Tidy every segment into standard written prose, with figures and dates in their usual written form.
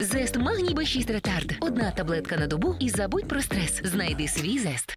Зест Магній Б6 Ретард. Одна таблетка на добу і забудь про стрес. Знайди свій Зест.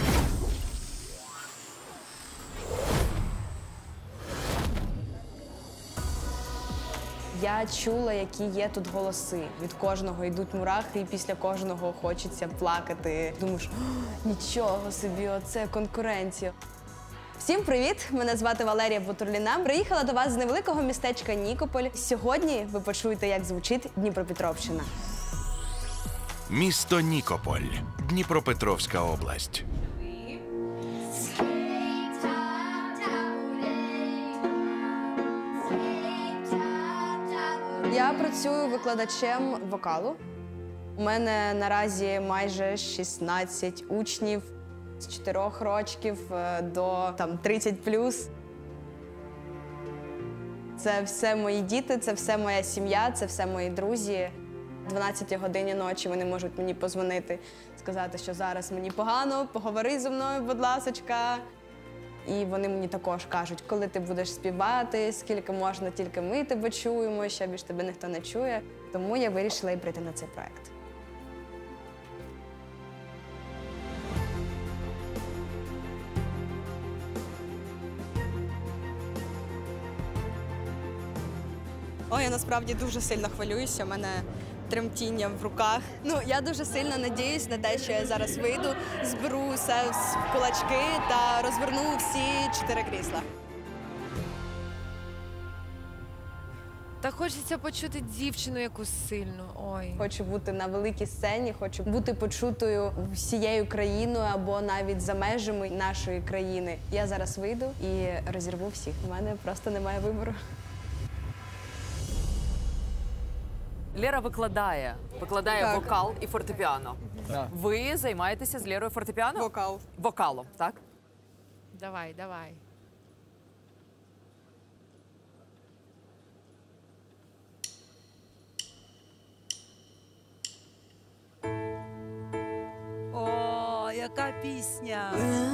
Я чула, які є тут голоси. Від кожного йдуть мурахи, і після кожного хочеться плакати. Думаєш, нічого собі, оце конкуренція. Всім привіт! Мене звати Валерія Бутурліна. Приїхала до вас з невеликого містечка Нікополь. Сьогодні ви почуєте, як звучить Дніпропетровщина. Місто Нікополь, Дніпропетровська область. Я працюю викладачем вокалу. У мене наразі майже 16 учнів з 4 років до 30+. Це все мої діти, це все моя сім'я, це все мої друзі. О 12 годині ночі вони можуть мені подзвонити, сказати, що зараз мені погано, поговори зі мною, будь ласочка. І вони мені також кажуть, коли ти будеш співати, скільки можна, тільки ми тебе чуємо, ще більш тебе ніхто не чує. Тому я вирішила і прийти на цей проект. Ой, я насправді дуже сильно хвилююся, у мене тремтіння в руках. Я дуже сильно надіюсь на те, що я зараз вийду, зберу все в кулачки та розверну всі 4 крісла. Та хочеться почути дівчину якусь сильну. Ой. Хочу бути на великій сцені, хочу бути почутою всією країною або навіть за межами нашої країни. Я зараз вийду і розірву всіх. У мене просто немає вибору. Лера викладає вокал і фортепіано. Ви займаєтеся з Лерою фортепіано? Вокал. Вокалом, так? Давай, давай. О, яка пісня!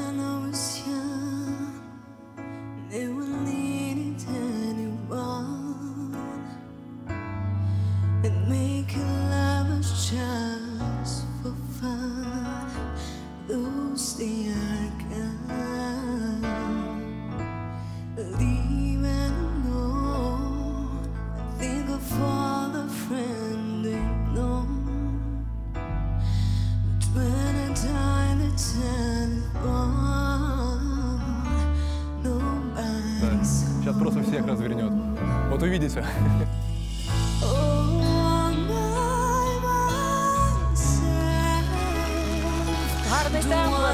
Сейчас просто всех развернет. Вот увидите. Гарний тембр.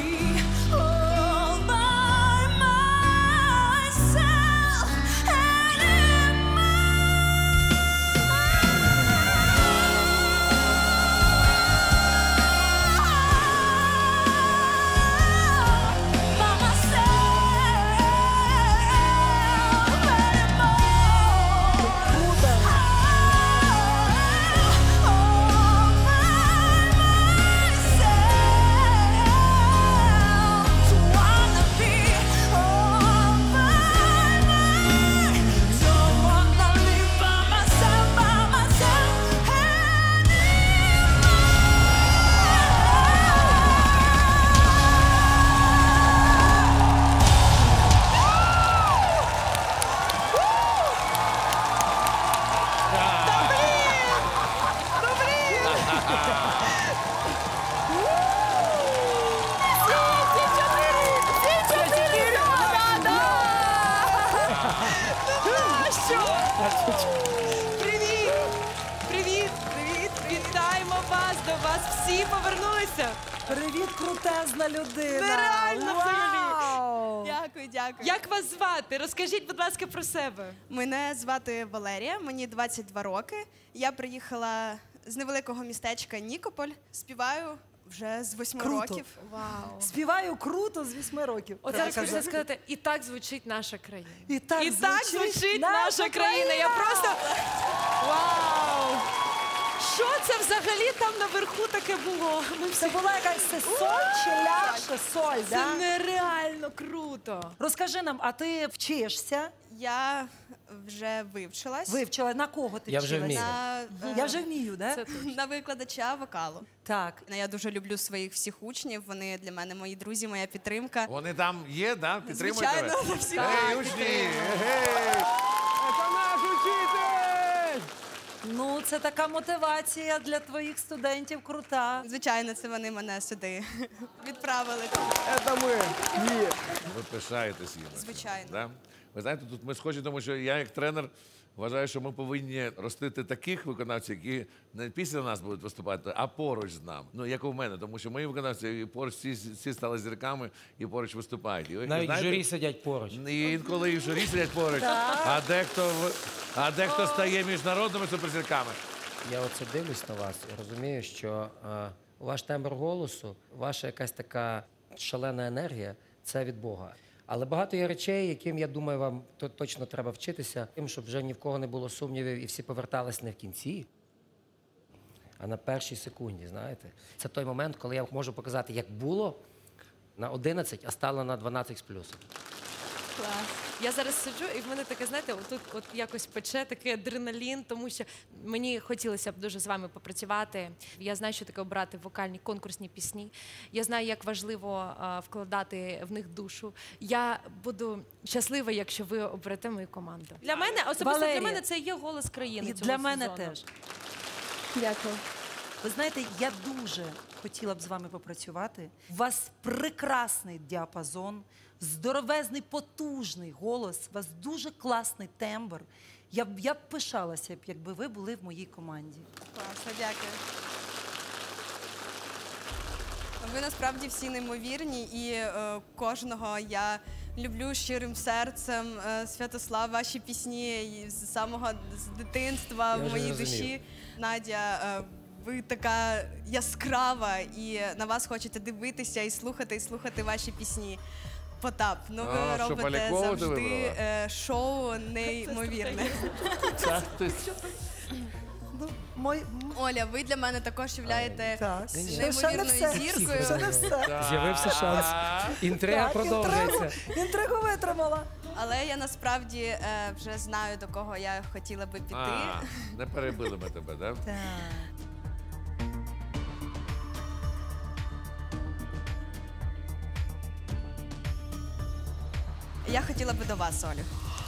Привіт! Привіт! Привіт! Вітаємо вас! До вас всі повернулися! Привіт, крутезна людина! Нереально взагалі! Вау! Дякую, дякую. Як вас звати? Розкажіть, будь ласка, про себе. Мене звати Валерія, мені 22 роки. Я приїхала з невеликого містечка Нікополь. Співаю вже з 8 Круто. років. Вау. Співаю круто з 8 років. От зараз хочеться сказати, і так звучить наша країна. І так звучить наша країна. Я просто... Вау! Що це взагалі там наверху таке було? Це була якась соль чи ляша соль, Це да? нереально круто. Розкажи нам, а ти вчишся? Я вже вивчилась. Вивчила? На кого ти Я вже вчилась? вмію. Я вже вмію, да? Це точно. На викладача вокалу. Так. Я дуже люблю своїх всіх учнів. Вони для мене мої друзі, моя підтримка. Вони там є, да? Підтримують Звичайно, тебе? всі Ей, учні! Гей! Це наш учитель! Ну, це така мотивація для твоїх студентів крута. Звичайно, це вони мене сюди відправили. Це ми! Ні! Ви пишаєтесь їм. Звичайно. Да? Ви знаєте, тут ми схожі, тому що я як тренер вважаю, що ми повинні ростити таких виконавців, які не після нас будуть виступати, а поруч з нами. Ну, як у мене, тому що мої виконавці і поруч всі стали зірками і поруч виступають. І, Навіть в журі сидять поруч. І інколи і в журі сидять поруч, а дехто стає міжнародними суперзірками. Я оце дивлюсь на вас і розумію, що ваш тембр голосу, ваша якась така шалена енергія – це від Бога. Але багато є речей, яким, я думаю, вам точно треба вчитися, тим, щоб вже ні в кого не було сумнівів і всі повертались не в кінці, а на першій секунді, знаєте. Це той момент, коли я можу показати, як було на 11, а стало на 12 з плюсом. Клас. Я зараз сиджу, і в мене таке, знаєте, отут от якось пече такий адреналін, тому що мені хотілося б дуже з вами попрацювати. Я знаю, що таке обрати вокальні конкурсні пісні. Я знаю, як важливо вкладати в них душу. Я буду щаслива, якщо ви оберете мою команду. Для мене, особисто Валерія, для мене, це є голос країни І цього для мене сезону. теж. Дякую. Ви знаєте, я дуже хотіла б з вами попрацювати. У вас прекрасний діапазон, здоровезний, потужний голос, у вас дуже класний тембр. Я б пишалася, якби ви були в моїй команді. Класно, дякую. Ви насправді всі неймовірні, і кожного я люблю щирим серцем. Святослав, ваші пісні з самого дитинства в моїй душі. Надя, ви така яскрава, і на вас хочете дивитися і слухати ваші пісні. Потап, ну ви що, робите Полякову ти завжди вибрала? шоу неймовірне. Оля, ви для мене також являєте неймовірною зіркою. З'явився шанс. Інтрига продовжується. Інтригу витримала. Але я насправді вже знаю, до кого я хотіла би піти. Не перебили ми тебе, так? Так. Я хотіла би до вас, Олю.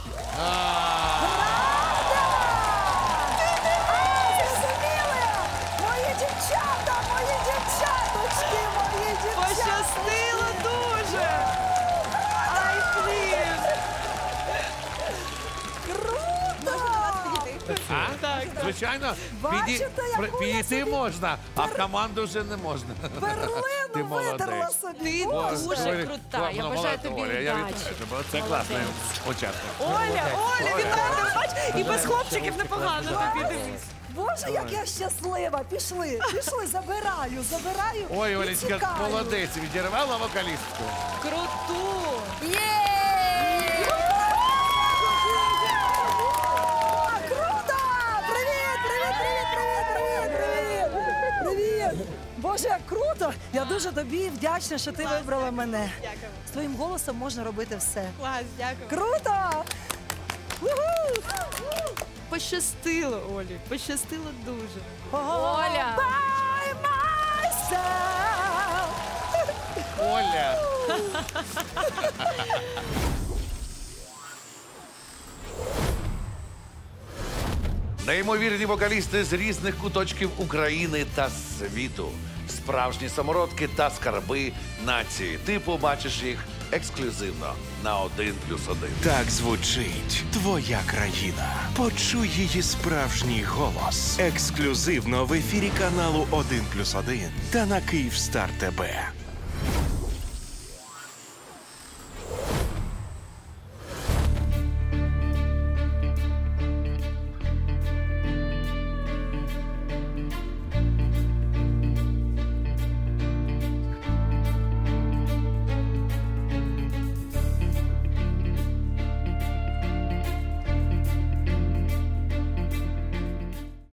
Мої дівчата, мої дівчаточки, мої дівчата. Пощастило дуже! Ай, пліз! Так, звичайно, Бачите, яку підійти я собі можна, а в команду вже не можна. Ти Перлину витерла молодець. собі. Ти Боже. дуже крута. Я бажаю тобі Оля, я удачі. вітаю тебе. Це класний учасник. Оля, вітаю тебе, бач, і без хлопчиків непогано тобі, дивись. Боже, як я щаслива. Пішли, забираю. Ой, і Олечка, тікаю. молодець, відірвала вокалістку. Круту! Круто! Привіт! Боже, як круто! Я дуже тобі вдячна, що ти вибрала мене. Дякую. З твоїм голосом можна робити все. Клас, дякую. Круто! Пощастило, Олі, пощастило дуже. Оля! Оля. Неймовірні вокалісти з різних куточків України та світу. Справжні самородки та скарби нації. Ти побачиш їх ексклюзивно на 1+1. Так звучить твоя країна. Почуй її справжній голос. Ексклюзивно в ефірі каналу 1+1 та на Київстар ТБ.